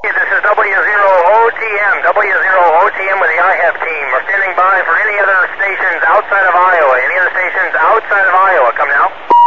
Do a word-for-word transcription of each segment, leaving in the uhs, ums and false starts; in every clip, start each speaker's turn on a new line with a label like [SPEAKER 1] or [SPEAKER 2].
[SPEAKER 1] This is W zero O T M, W zero O T M with the I H A B team. We're standing by for any other stations outside of Iowa. Any other stations outside of Iowa, come now.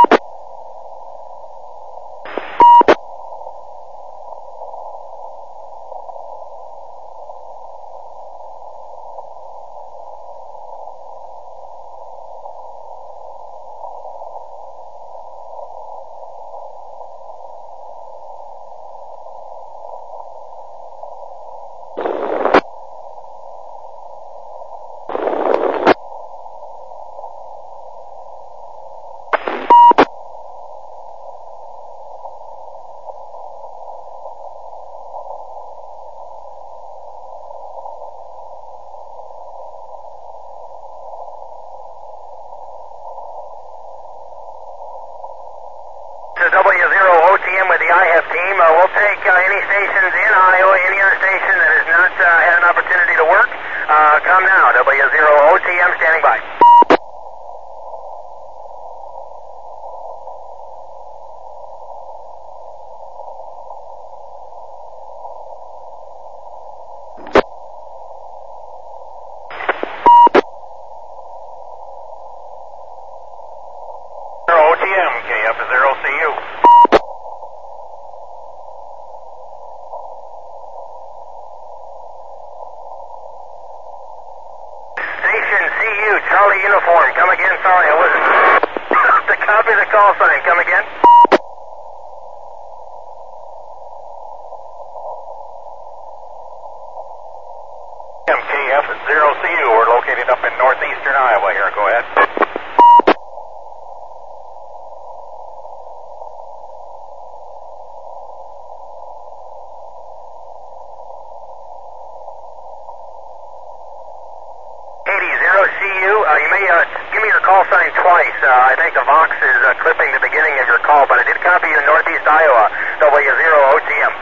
[SPEAKER 1] W zero O T M with the I H A B team. Uh, we'll take uh, any stations in Iowa, any other station that has not uh, had an opportunity to work. Uh, come now, W zero O T M standing by. O T M, K F zero C U. Station C U, Charlie Uniform, come again, sorry, I wasn't. The copy of the call sign, come again. K F zero C U, we're located up in northeastern Iowa here, go ahead. C U, uh, you may uh, give me your call sign twice. Uh, I think the Vox is uh, clipping the beginning of your call, but I did copy you in northeast Iowa, W zero O T M.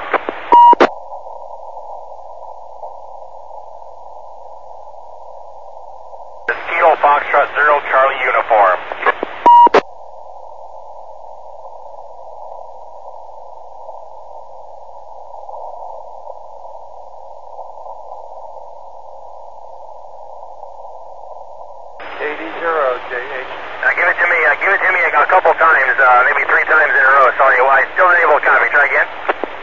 [SPEAKER 1] Kilo Foxtrot zero Charlie Uniform. Uh, give it to me, uh, give it to me a, a couple times, uh, maybe three times in a row. Sorry, well, I still unable to copy. Try again.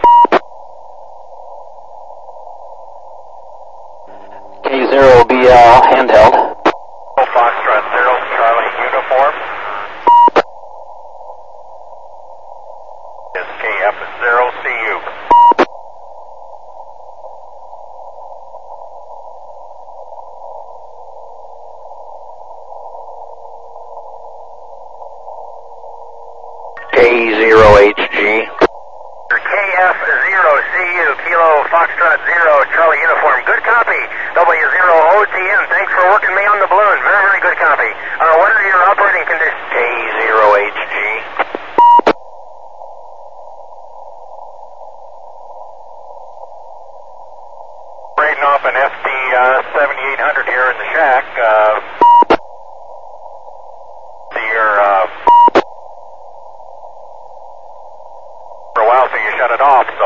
[SPEAKER 2] K zero B L handheld.
[SPEAKER 1] Foxtrot zero Charlie Uniform. Is K F zero C U.
[SPEAKER 2] K zero H G.
[SPEAKER 1] K F zero C U, Kilo Foxtrot zero Charlie Uniform. Good copy. W zero O T M, thanks for working me on the balloon. Very, very good copy. Uh, what are your operating conditions?
[SPEAKER 2] K zero H G.
[SPEAKER 1] Operating off an F D uh, seventy-eight hundred here in the shack. Uh, see your, uh, for a while, so you shut it off, so.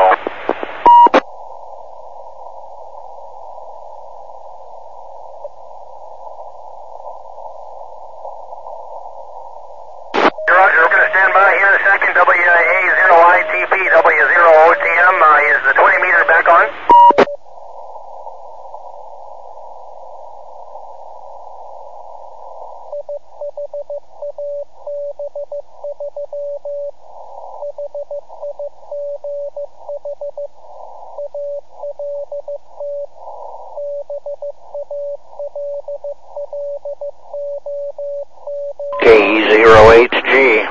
[SPEAKER 1] Roger, we're going to stand by here in a second. W A zero I T P, W zero O T M, uh, is the twenty meter back on?
[SPEAKER 2] K zero H G.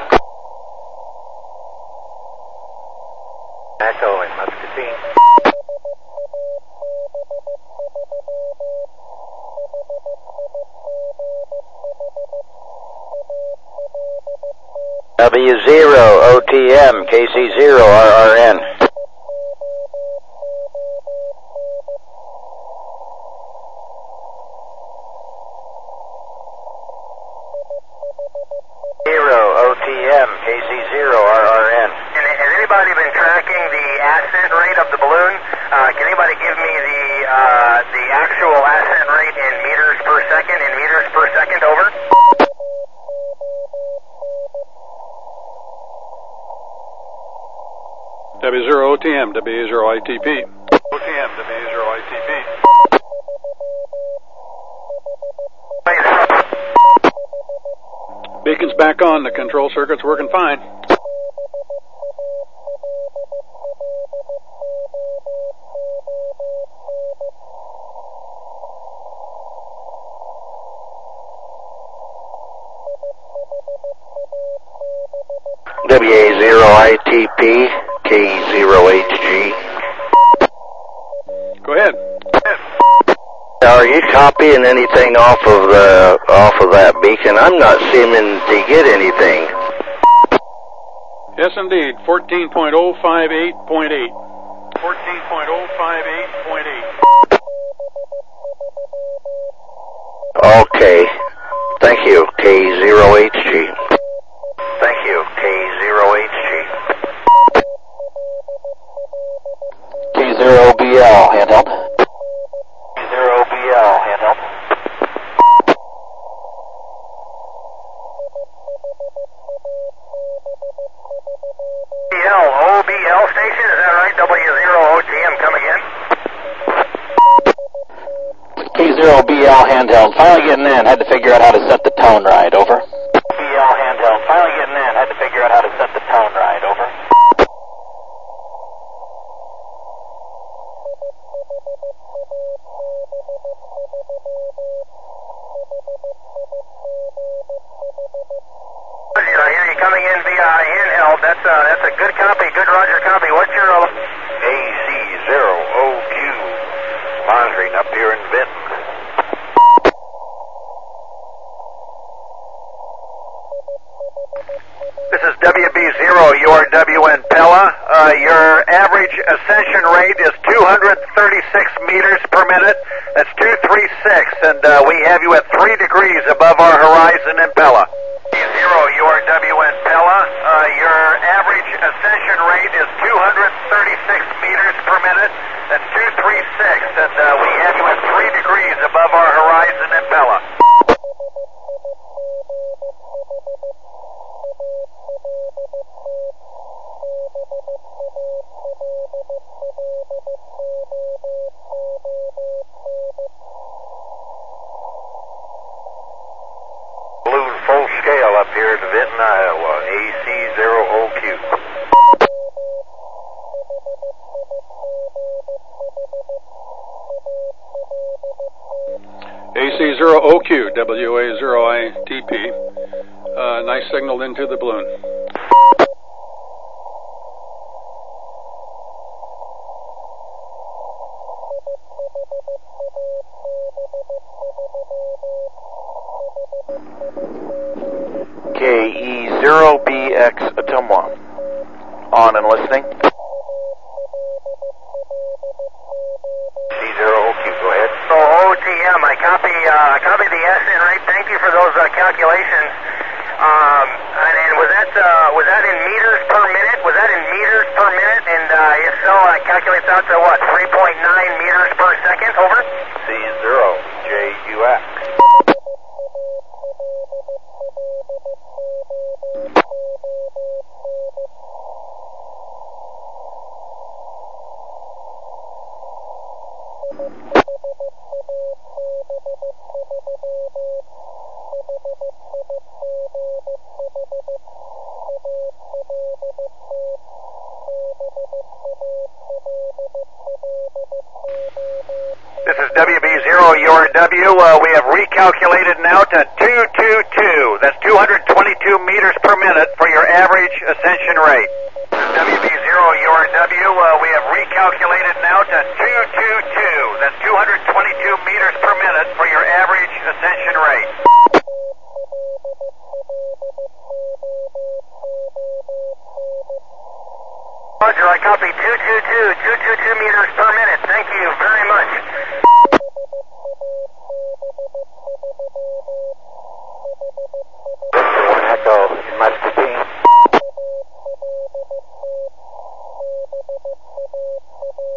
[SPEAKER 1] Echo in Muscatine.
[SPEAKER 2] W zero O T M, K C zero R R N. Zero O T M, K C zero R R N.
[SPEAKER 1] And has anybody been tracking the ascent rate of the balloon? Uh,
[SPEAKER 3] M, W A zero I T P.
[SPEAKER 4] O T M, W A zero I T P.
[SPEAKER 3] Beacon's back on. The control circuit's working fine.
[SPEAKER 2] W A zero I T P, K zero H G.
[SPEAKER 3] Go ahead.
[SPEAKER 2] Are you copying anything off of the off of that beacon? I'm not seeming to get anything.
[SPEAKER 3] Yes, indeed. fourteen point oh five eight point eight. fourteen point oh five eight point eight.
[SPEAKER 2] Okay. Thank you, K zero H G. Thank you, K zero H G. K zero B L, handheld. K zero B L, handheld.
[SPEAKER 1] B L, O B L station, is that right? W zero O T M, come again.
[SPEAKER 2] K zero B L, handheld. Finally getting in. Had to figure out how to set the tone right. Over. B L, handheld. Finally getting in. Had to figure out how to set the tone right. Over.
[SPEAKER 1] I hear you coming in via handheld. That's a, that's a good copy, good Roger copy. What's your... Uh,
[SPEAKER 4] A C zero O Q, monitoring up here in Vinton.
[SPEAKER 1] This is W B zero, U R W in Pella. Uh, your average ascension rate is two hundred thirty-six meters per minute. That's two thirty-six, and uh, we have you at three degrees above our horizon in Pella. Zero, U R W in Pella. Uh, your average ascension rate is two hundred thirty-six meters per minute. That's two thirty-six, and uh, we have you at three degrees above our horizon in Pella.
[SPEAKER 4] Balloon full scale up here in Vinton, Iowa. A C zero O Q.
[SPEAKER 3] A C zero O Q, W A zero I T P. Uh, nice signal into the balloon.
[SPEAKER 2] K E zero B X Atumwa. On and listening.
[SPEAKER 4] C zero O Q, go ahead.
[SPEAKER 1] So O T M, I copy, uh, copy the S N rate. Thank you for those uh, calculations. Um, and, and was that uh, was that in meters per minute? Was that in meters per minute? And uh, if so, uh, calculates out to what? three point nine meters per second. Over.
[SPEAKER 4] C zero J U X.
[SPEAKER 1] This is W B zero, U R W. Uh, we have recalculated now to two twenty-two. That's two hundred twenty-two meters per minute for your average ascension rate. W B zero, U R W. Uh, we have recalculated now to two twenty-two. That's two hundred twenty-two meters per minute for your average ascension rate. Roger, I copy two twenty-two, two twenty-two meters per minute. Thank you very much.
[SPEAKER 2] One Echo in Muscatine.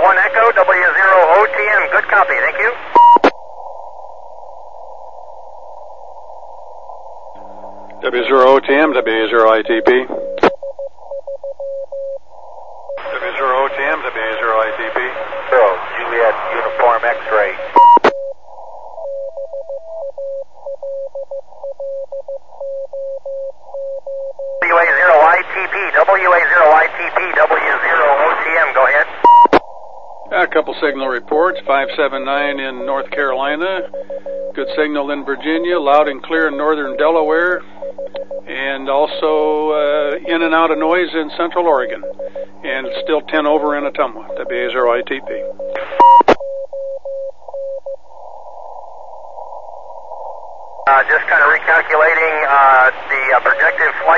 [SPEAKER 1] one Echo, W zero O T M. Good copy, thank you.
[SPEAKER 3] W zero O T M, W zero I T P. W zero O T M, W zero I T P.
[SPEAKER 4] Zero, Juliet, uniform X-ray.
[SPEAKER 1] W A zero I T P, W A zero I T P, W zero O T M, go ahead.
[SPEAKER 3] A couple signal reports, five seven nine in North Carolina, good signal in Virginia, loud and clear in northern Delaware, and also uh, in and out of noise in central Oregon, and still ten over in Ottumwa, W A zero I T P.
[SPEAKER 1] Uh, just kind of recalculating uh, the uh, projected flight.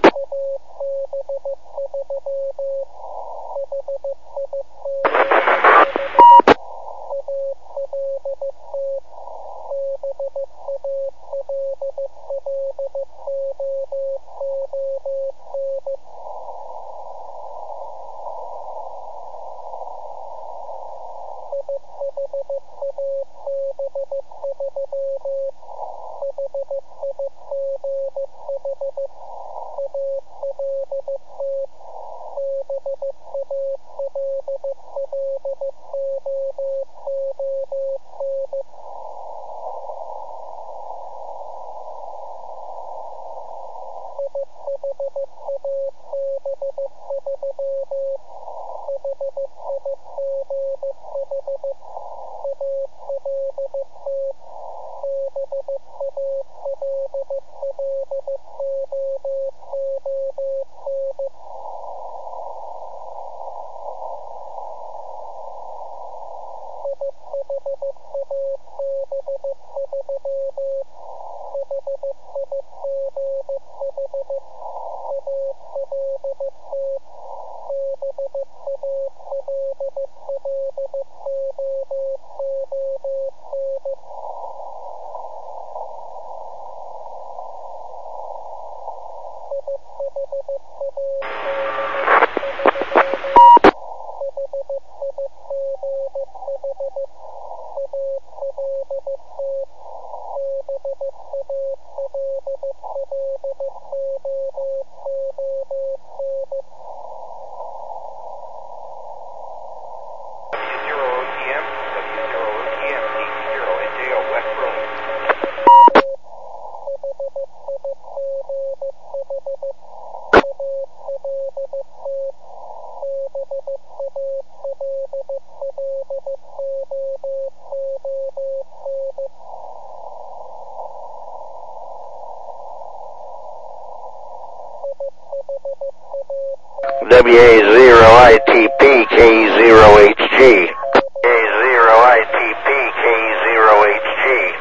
[SPEAKER 4] W A zero I T P, K zero H G. K zero I T P, K zero H G.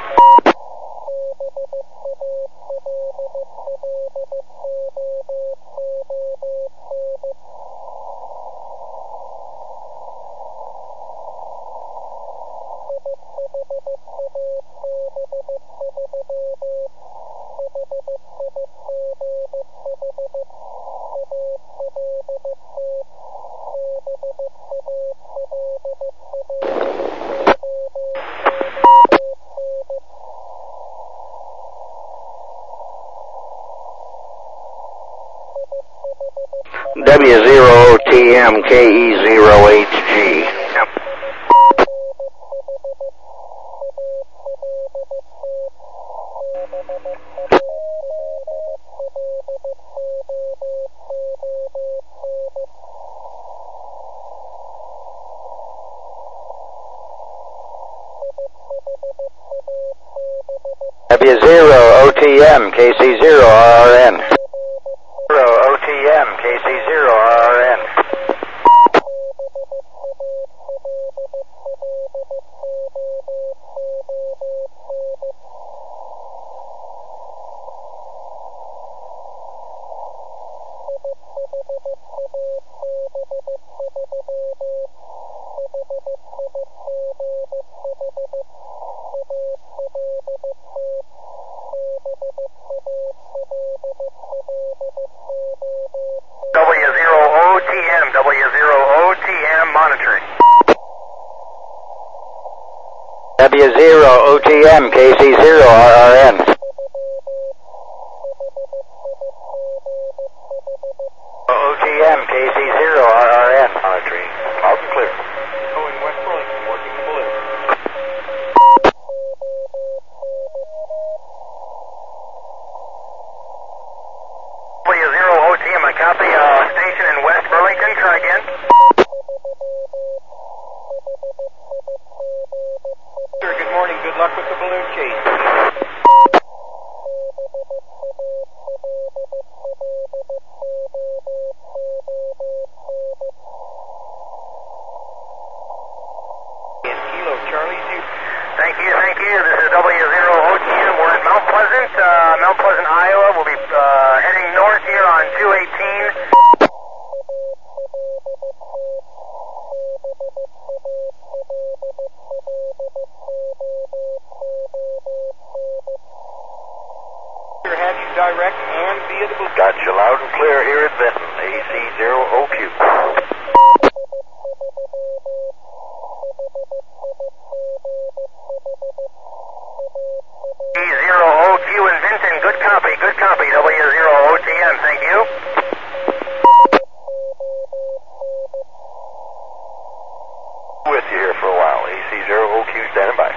[SPEAKER 4] W zero O T M, K E zero H G. Yep. W zero O T M, K C zero R R N. O T M, K C zero R R N.
[SPEAKER 1] W
[SPEAKER 4] zero O T M, K C zero R R N. O T M, K C zero R R N. Monitoring. Loud and clear.
[SPEAKER 1] Going West Burlington, working the balloon. W zero O T M, I copy. Uh, station in West Burlington. Try again. Sir, good morning. Good luck with the balloon chase. Kilo Charlie. Thank you, thank you. This is W zero O T M. We're in Mount Pleasant, uh, Mount Pleasant, Iowa. We'll be uh, heading north here on two eighteen. Have you direct and via the balloon?
[SPEAKER 4] Got you loud and clear here at Benton, A C zero O Q.
[SPEAKER 1] E zero O Q in Vinton, good copy, good copy, W zero O T M, thank you.
[SPEAKER 4] With you here for a while, A C zero O Q standing by.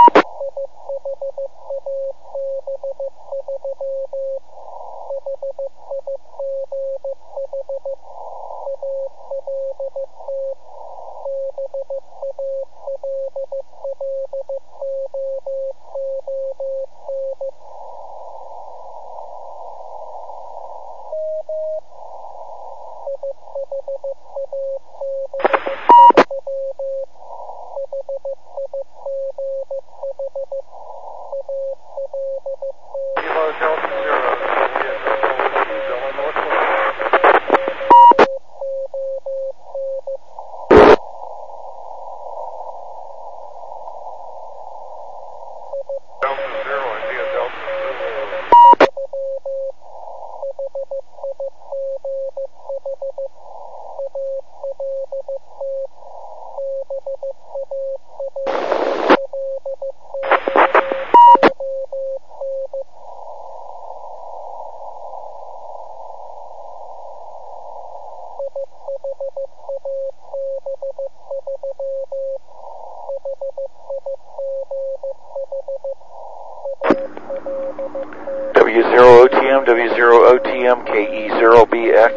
[SPEAKER 4] W zero O T M, W zero O T M, K E zero B X.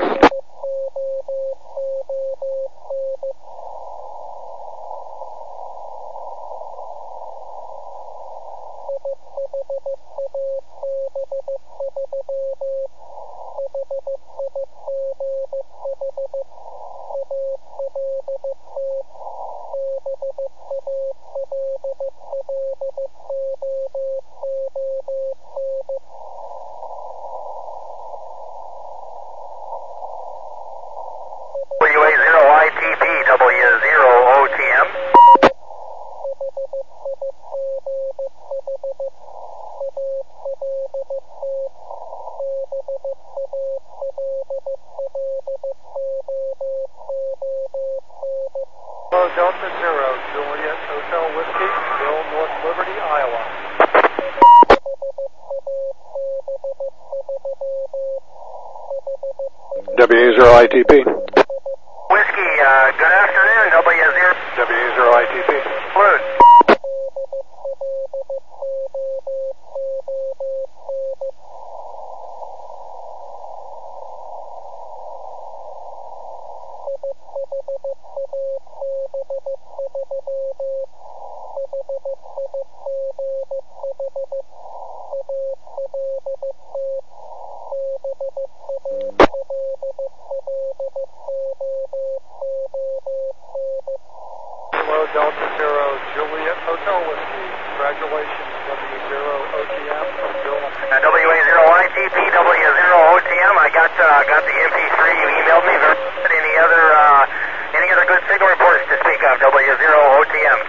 [SPEAKER 1] W A zero I T P, W zero O T M.
[SPEAKER 5] Hello, Delta Zero, Juliet Hotel Whiskey, Bill, North Liberty, Iowa.
[SPEAKER 3] W zero I T P.
[SPEAKER 1] Whiskey, uh, good afternoon, W zero.
[SPEAKER 3] W zero I T P.
[SPEAKER 1] Balloon.
[SPEAKER 5] Hello, Delta Zero, Juliet Hotel Whiskey. Congratulations, W zero O T M from Bill.
[SPEAKER 1] Uh, W A zero I T P, W zero O T M. I got uh, got the M P three you emailed me. Any other uh, any other good signal reports to speak of? W zero O T M.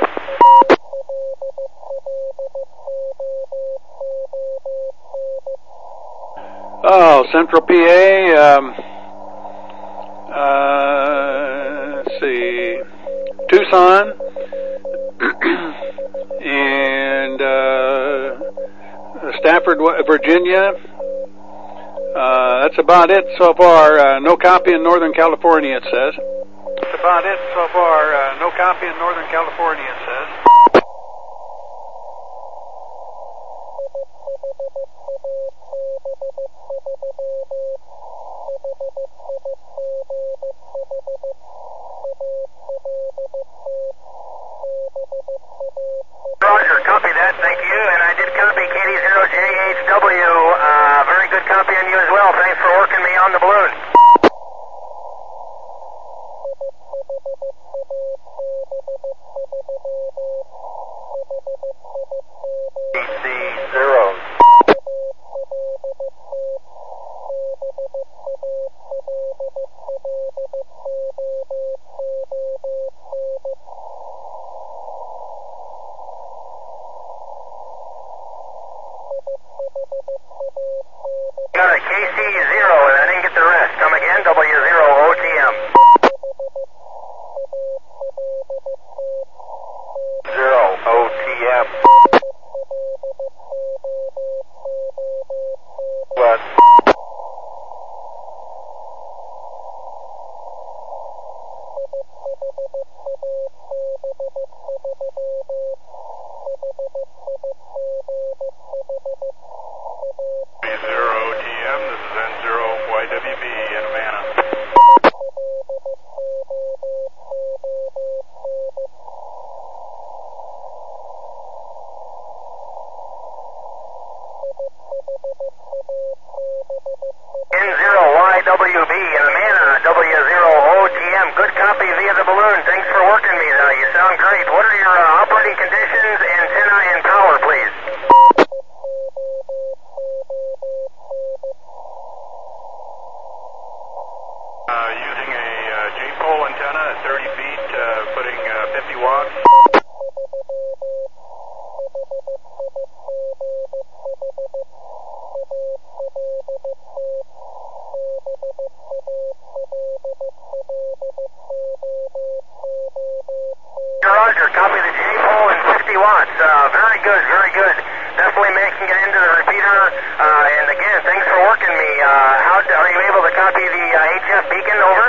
[SPEAKER 3] Oh, Central P A. Um, uh, let's see, Tucson. and uh, Stafford, Virginia. Uh, that's about it so far. Uh, no copy in Northern California, it says. That's about it so far. Uh, no copy in Northern California, it says.
[SPEAKER 1] Roger, copy that, thank you. And I did copy K D zero J H W. Uh, very good copy on you as well. Thanks for working me on the balloon.
[SPEAKER 4] D C zero.
[SPEAKER 1] Got a K C zero, and I didn't get the rest. Come again, W zero O T M.
[SPEAKER 4] Zero O T M. What?
[SPEAKER 6] Zero O T M, this is N zero Y W B in Amana.
[SPEAKER 1] N zero Y W B in Amana, W zero O T M. Good copy via the balloon. Thanks for working me, though. You sound great. What are your uh, operating conditions, antenna, and power, please?
[SPEAKER 6] Uh, using a uh, J-pole antenna at thirty feet, uh, putting uh, fifty watts.
[SPEAKER 1] Roger, copy the J-pole and fifty watts. Uh, very good, very good. Definitely making it into the repeater. Uh, and again, thanks for working me. Uh, how are you able to copy the uh, H F beacon? Over.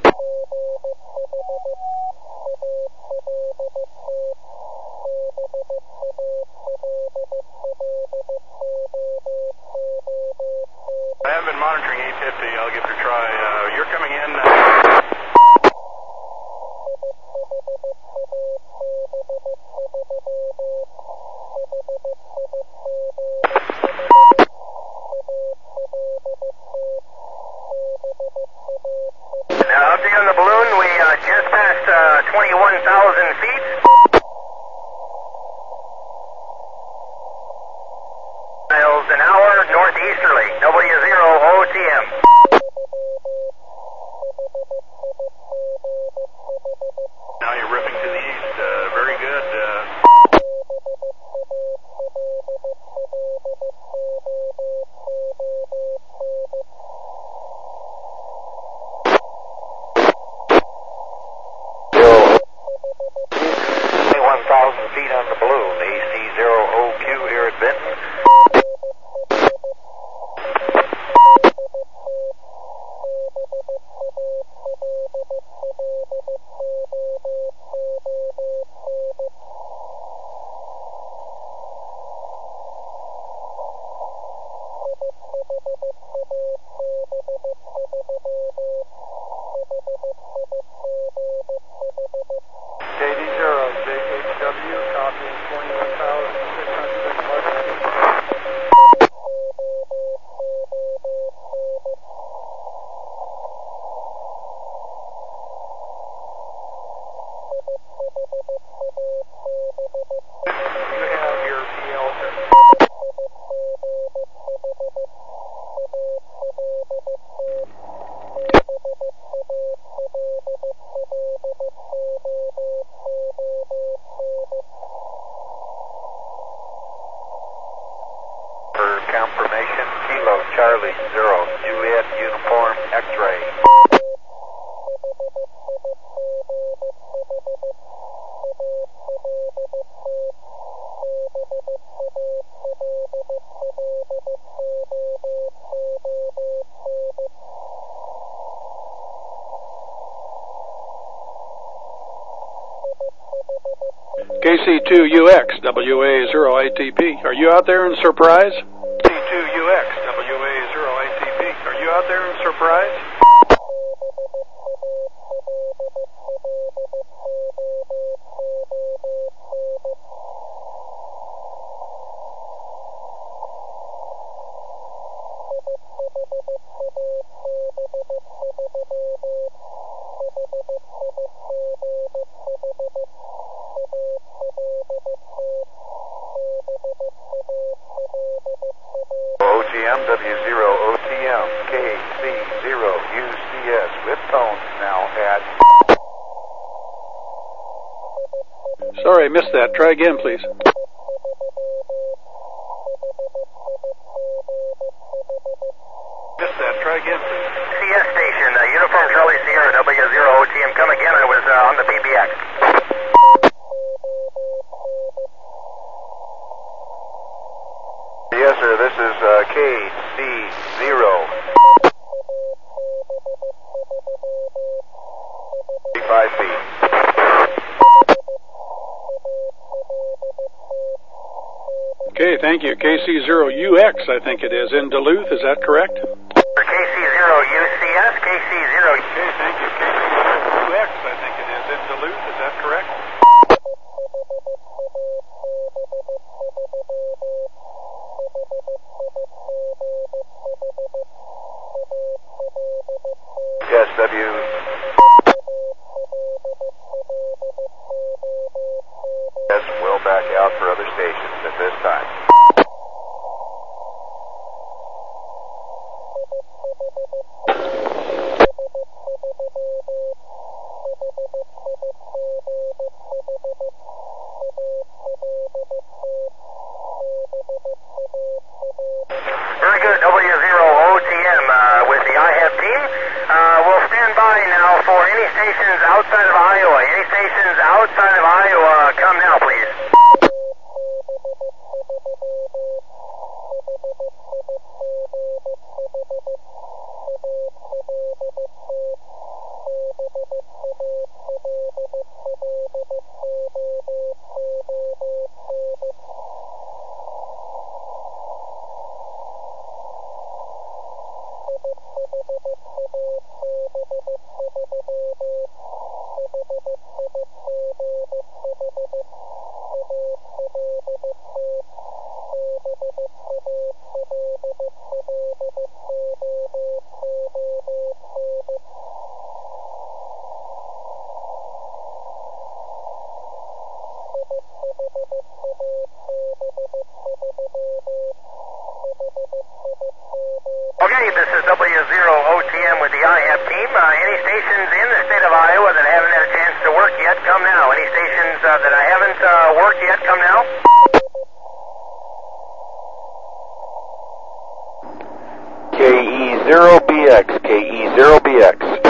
[SPEAKER 6] I have been monitoring eight fifty. I'll give it a try. Uh, you're coming in. Uh,
[SPEAKER 1] Now, update on the balloon. We uh, just passed uh, twenty-one thousand feet. Miles an hour northeasterly. W zero O T M.
[SPEAKER 6] now you're ripping to the east. Uh, very good. Uh,
[SPEAKER 4] twenty-one thousand feet on the balloon. A C zero O Q here at Benton.
[SPEAKER 5] K D zero J H W, copying twenty-one thousand six hundred eleven feet. You have your P L.
[SPEAKER 4] For confirmation, Kilo Charlie Zero, Juliet Uniform X-ray.
[SPEAKER 3] K C two U X, W A zero I T P. Are you out there in Surprise?
[SPEAKER 6] K C two U X, W A zero I T P. Are you out there in Surprise?
[SPEAKER 7] O T M, W zero O T M, K C zero U C S with tones now at...
[SPEAKER 3] Sorry, I missed that. Try again, please.
[SPEAKER 6] Missed that. Try again, please.
[SPEAKER 1] C S station, uh, Uniform Charlie Sierra, W zero O T M. Come again, I was uh, on the P B X.
[SPEAKER 7] Yes, sir, this is uh, K C zero. Five feet.
[SPEAKER 3] Okay, thank you. K C zero U X, I think it is, in Duluth. Is that correct?
[SPEAKER 1] K C zero U C S, K C zero.
[SPEAKER 3] Okay, thank you. K C zero U X, I think it is, in Duluth. Is that correct?
[SPEAKER 7] Yes, W. Yes, we'll back out for other stations at this time.
[SPEAKER 1] Very good, W zero O T M uh, with the I H A B team. Uh, we'll stand by now for any stations outside of Iowa. Any stations outside of Iowa, come now, please. Okay, this is W zero O T M with the I H A B team. Uh, any stations in the state of Iowa that haven't had a chance to work yet, come now. Any stations uh, that I haven't uh, worked yet, come now.
[SPEAKER 4] K E zero B X, K E zero B X.